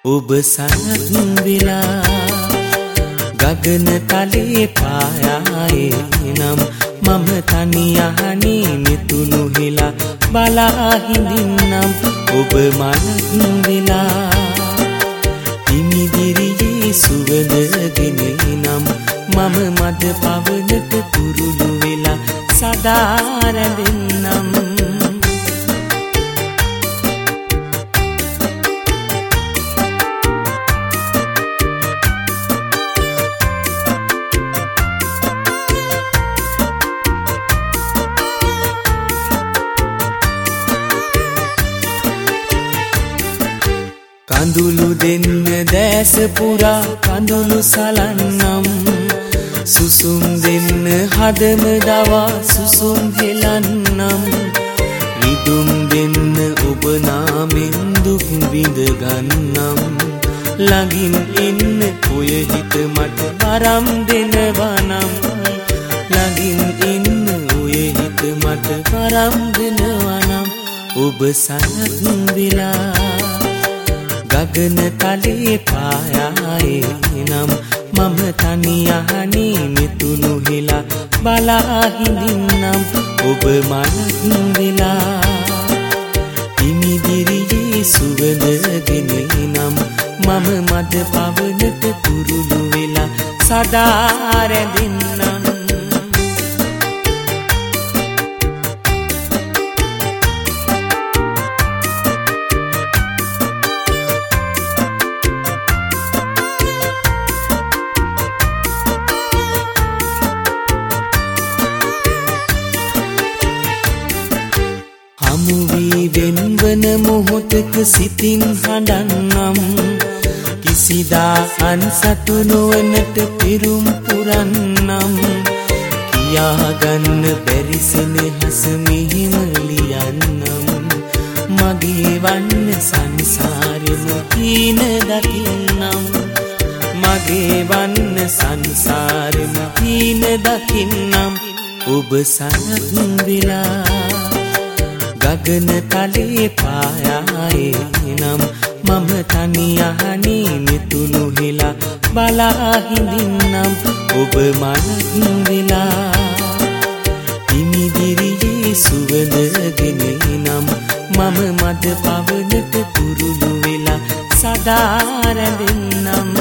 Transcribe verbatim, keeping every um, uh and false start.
ඔබ සනත් වෙලා ගගන තලේ පායායේ නම් මම තනියහනේ මෙතුණු හිලා බලා හිඳින්නම් ඔබ මනත් වෙලා හිමිදිරියේ සුවඳගෙන නම් මම මද පවනට තුරුළු වෙලා සදා රැඳෙන්නම් කඳුළු දෙන්න දැස පුරා කඳුළු සලන්නම් සුසුම් දෙන්න හදම දවා සුසුම් හෙලන්නම් රිදුම් දෙන්න ඔබ නාමෙන් දුක් විඳ ගන්නම් ළඟින් එන්න ඔය හිත මට වරම් දෙනවනම් ළඟින් එන්න ඔය හිත මට වරම් දෙනවනම් ඔබ සනත් වෙලා ගගන තලේ පායායේ නම් මම තනියහනේ මෙතුණු හිලා බලා හිඳින්නම් ඔබ මනත් වෙලා හිමිදිරියේ සුවඳගෙන නම් මම මද පවනට තුරුළු වෙලා සදා රැඳෙන්නම් හමුවී වෙන්වන මොහොතක සිතින් හඬන්නම් කිසිදා අන්සතු නොවනට පිරුම් පුරන්නම් කියාගන්න බැරි සෙනෙහස මෙහිම ලියන්නම් මගේ වන්න සංසාරෙම හීන දකින්නම් මගේ වන්න සංසාරෙම හීන දකින්නම් ඔබ සනත් වෙලා ගගන තලේ පායායේ නම් මම තනියහනේ මෙතුණු හිලා බලා හිඳින්නම් ඔබ මනත් වෙලා හිමිදිරියේ සුවඳගෙන නම් මම මද පවනට තුරුළු වෙලා සදා රැඳෙන්නම්